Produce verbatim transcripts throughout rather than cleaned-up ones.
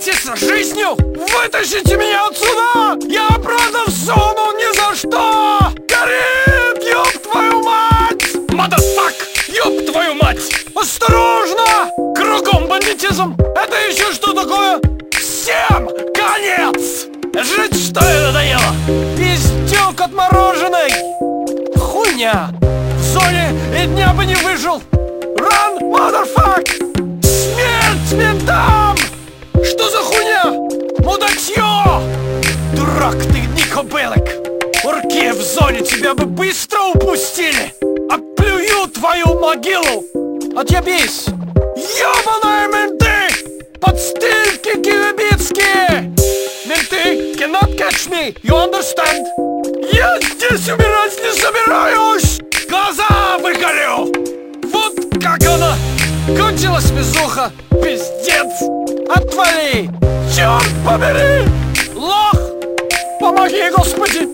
играетесь с жизнью? Вытащите меня отсюда! Я обратно всуну ни за что! Горит, ёб твою мать! Мадасак, ёб твою мать! Осторожно! Кругом бандитизм! Это еще что такое? Всем конец! Жить что ли надоело? Пиздюк отмороженный! Хуйня! В зоне и дня бы не выжил! Run, motherfuck! Смерть ментам! Что за хуйня? Мудачье! Дурак ты, Нико Беллик! Урки в зоне тебя бы быстро упустили! Оплюю твою могилу! Отъебись! Ёбаные менты! Подстилки киевицкие! Менты, cannot catch me! You understand? Я здесь умирать не собираюсь! Глаза выколю! Вот как она! Кончилась везуха! Пиздец! Отвали! Черт побери! Лох! Помоги, Господи!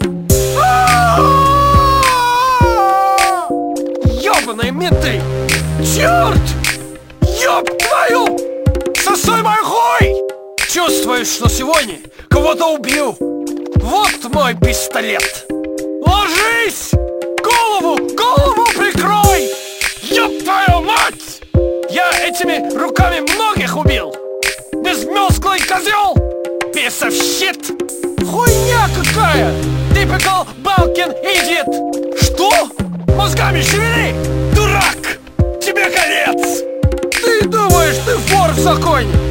Ёбаные менты! Черт! Ёб твою! Сосой мой хуй! Чувствую, что сегодня кого-то убью! Вот мой пистолет! Ложись! Голову! Голову прикрой! Ёб твою мать! Я этими руками многих убил! Безмёзглый козёл! Piece of shit! Хуйня какая! Typical Balkan idiot! Что? Мозгами шевели! Дурак! Тебе конец! Ты думаешь, ты вор в законе?